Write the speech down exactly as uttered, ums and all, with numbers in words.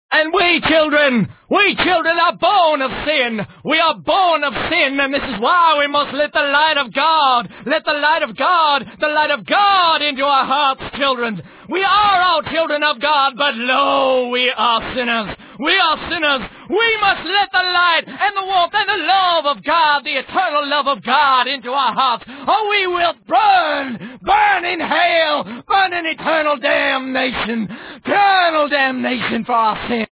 And we children, we children are born of sin. We are born of sin, and this is why we must let the light of God, let the light of God, the light of God into our hearts, children. We are all children of God, but lo, we are sinners. We are sinners. We must let the light and the warmth and the love of God, the eternal love of God, into our hearts, or we will burn, burn in hell, burn in eternal damnation, eternal damnation for our sin.